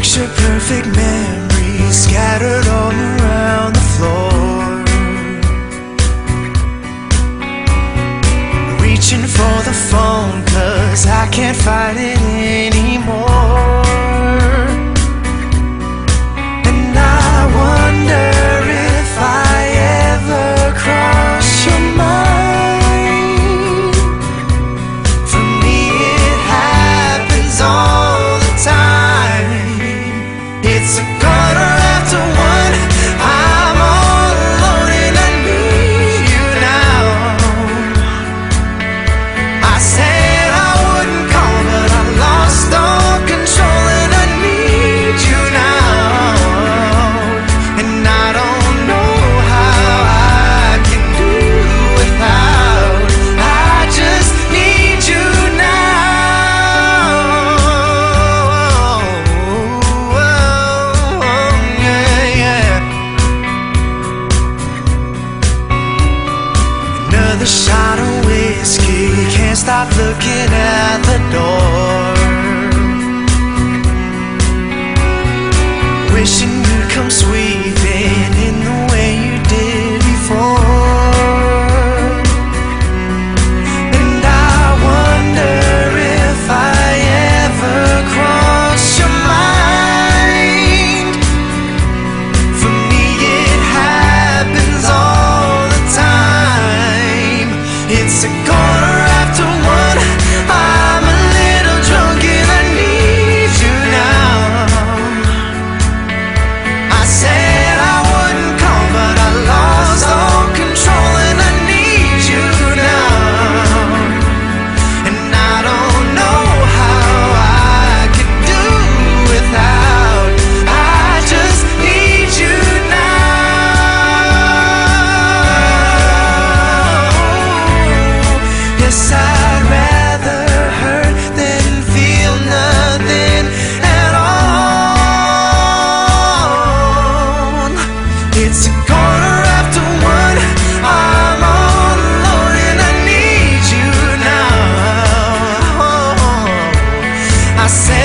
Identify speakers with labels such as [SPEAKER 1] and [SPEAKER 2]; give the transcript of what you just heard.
[SPEAKER 1] Picture perfect memories scattered all around the floor. Reaching for the phone 'cause I can't fight it anymore. And I wonder if I ever cross your mind. For me it happens all the time. It's a quarter after one. I'm all alone and I need you now. I said I wouldn't call, but I lost all control and I need you now. And I don't know how I can do without. I just need you now. Yeah, yeah. Another shot of whiskey, can't stop looking at the door. Wishing you'd come sweeping in the way you did before. And I wonder if I ever cross your mind. For me it happens all the time. It's a quarter after one. I'm a little drunk and I need you now. I said I wouldn't call, but I lost all control and I need you now. And I don't know how I could do without. I just need you now. Yes, I'd rather hurt than feel nothing at all. It's a quarter after one. I'm all alone and I need you now. I said